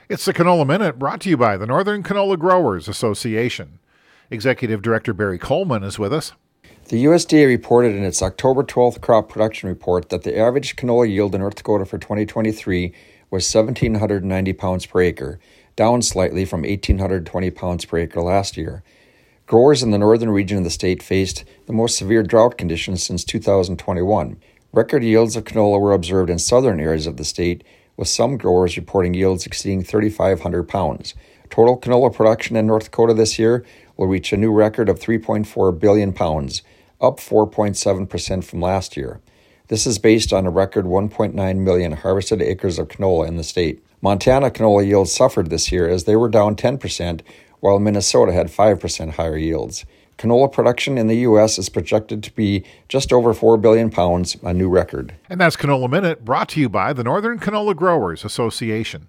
It's the Canola Minute brought to you by the Northern Canola Growers Association. Executive Director Barry Coleman is with us. The USDA reported in its October 12th crop production report that the average canola yield in North Dakota for 2023 was 1,790 pounds per acre, down slightly from 1,820 pounds per acre last year. Growers in the northern region of the state faced the most severe drought conditions since 2021. Record yields of canola were observed in southern areas of the state, with some growers reporting yields exceeding 3,500 pounds. Total canola production in North Dakota this year will reach a new record of 3.4 billion pounds, up 4.7% from last year. This is based on a record 1.9 million harvested acres of canola in the state. Montana canola yields suffered this year as they were down 10%, while Minnesota had 5% higher yields. Canola production in the U.S. is projected to be just over 4 billion pounds, a new record. And that's Canola Minute brought to you by the Northern Canola Growers Association.